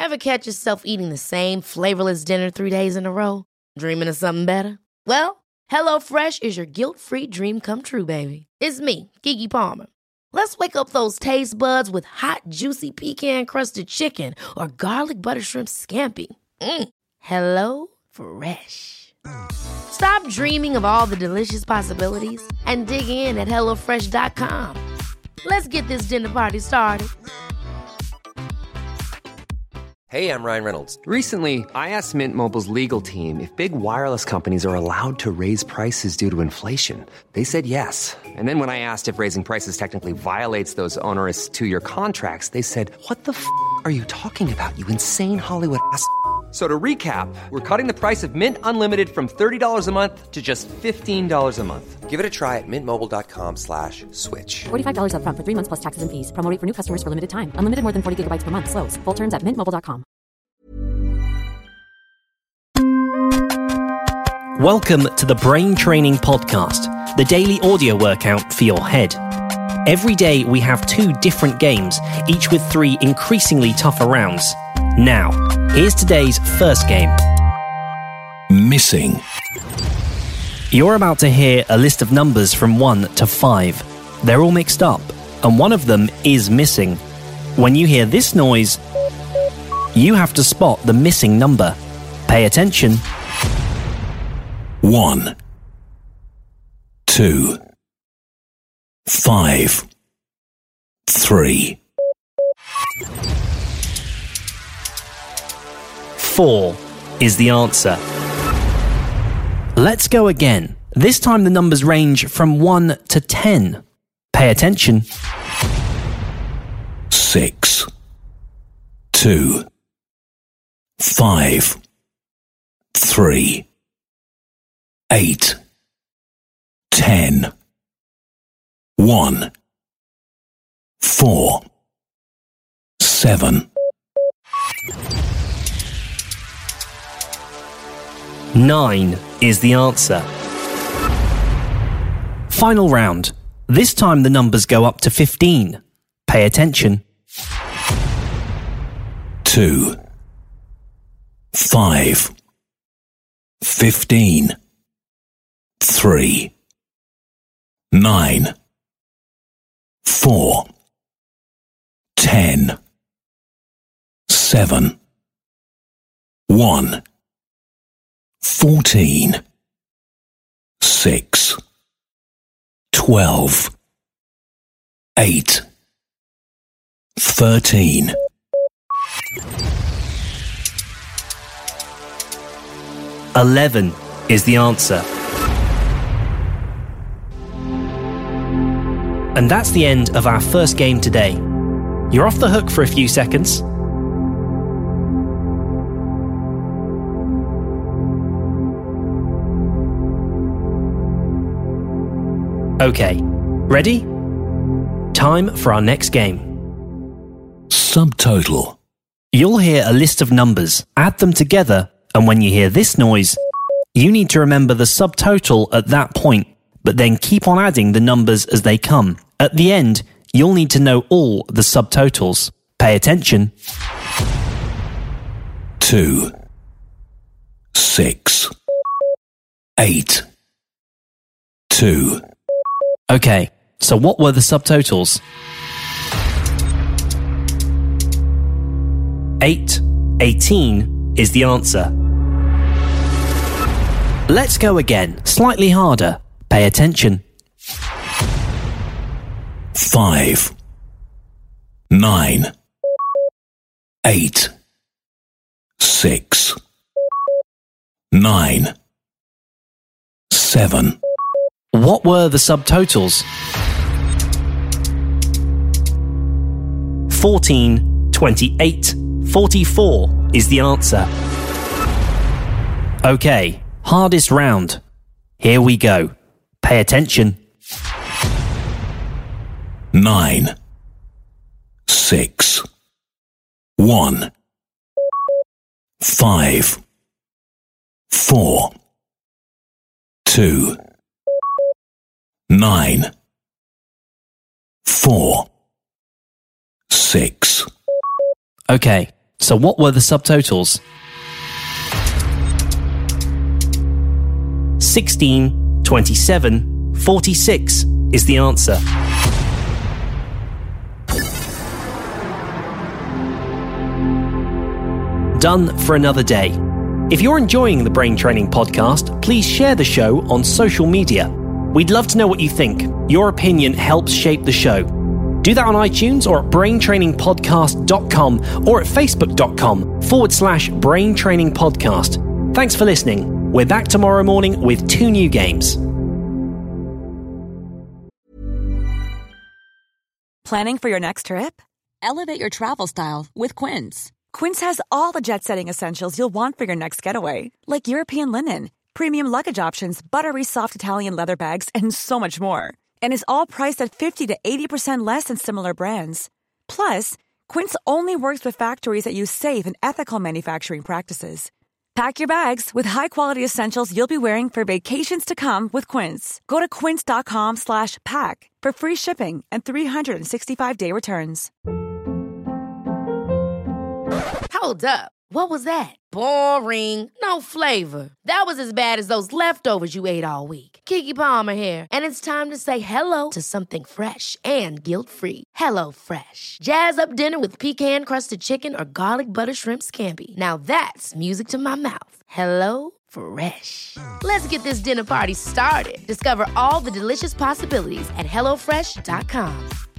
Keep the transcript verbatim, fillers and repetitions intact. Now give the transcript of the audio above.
Ever catch yourself eating the same flavorless dinner three days in a row? Dreaming of something better? Well, HelloFresh is your guilt-free dream come true, baby. It's me, Keke Palmer. Let's wake up those taste buds with hot, juicy pecan-crusted chicken or garlic butter shrimp scampi. Mm. Hello Fresh. Stop dreaming of all the delicious possibilities and dig in at hello fresh dot com. Let's get this dinner party started. Hey, I'm Ryan Reynolds. Recently, I asked Mint Mobile's legal team if big wireless companies are allowed to raise prices due to inflation. They said yes. And then when I asked if raising prices technically violates those onerous two-year contracts, they said, what the f*** are you talking about, you insane Hollywood ass f- So to recap, we're cutting the price of Mint Unlimited from thirty dollars a month to just fifteen dollars a month. Give it a try at mintmobile.com slash switch. forty-five dollars up front for three months plus taxes and fees. Promo rate for new customers for limited time. Unlimited more than forty gigabytes per month. Slows full terms at mint mobile dot com. Welcome to the Brain Training Podcast, the daily audio workout for your head. Every day we have two different games, each with three increasingly tougher rounds. Now, here's today's first game. Missing. You're about to hear a list of numbers from one to five. They're all mixed up, and one of them is missing. When you hear this noise, you have to spot the missing number. Pay attention. One. Two. Five. Three. Four is the answer. Let's go again. This time the numbers range from one to ten. Pay attention. Six. Two. Five. Three. Eight. Ten. One. Four. Seven. Nine is the answer. Final round. This time the numbers go up to fifteen. Pay attention. Two. Five. Fifteen. Three. Nine. Four. Ten. Seven. One. Fourteen. Six. Twelve. Eight. Thirteen. Eleven is the answer. And that's the end of our first game today. You're off the hook for a few seconds. Okay, ready? Time for our next game. Subtotal. You'll hear a list of numbers, add them together, and when you hear this noise, you need to remember the subtotal at that point, but then keep on adding the numbers as they come. At the end, you'll need to know all the subtotals. Pay attention. Two. Six. Eight. Two. Okay, so what were the subtotals? Eight, eighteen is the answer. Let's go again, slightly harder. Pay attention. Five. Nine. Eight. Six. Nine. Seven. What were the subtotals? fourteen, twenty-eight, forty-four is the answer. Okay, hardest round. Here we go. Pay attention. Nine. Six. One. Five. Four. Two. Nine. Four. Six. Okay, So what were the subtotals? sixteen, twenty-seven, forty-six is the answer. Done for another day. If you're enjoying the Brain Training Podcast, please share the show on social media. We'd love to know what you think. Your opinion helps shape the show. Do that on iTunes or at brain training podcast dot com or at facebook.com forward slash brain training podcast. Thanks for listening. We're back tomorrow morning with two new games. Planning for your next trip? Elevate your travel style with Quince. Quince has all the jet-setting essentials you'll want for your next getaway, like European linen, premium luggage options, buttery soft Italian leather bags, and so much more. And is all priced at fifty to eighty percent less than similar brands. Plus, Quince only works with factories that use safe and ethical manufacturing practices. Pack your bags with high-quality essentials you'll be wearing for vacations to come with Quince. Go to quince.com slash pack for free shipping and three sixty-five day returns. Hold up. What was that? Boring. No flavor. That was as bad as those leftovers you ate all week. Keke Palmer here, and it's time to say hello to something fresh and guilt-free. Hello Fresh. Jazz up dinner with pecan-crusted chicken or garlic butter shrimp scampi. Now that's music to my mouth. Hello Fresh. Let's get this dinner party started. Discover all the delicious possibilities at hello fresh dot com.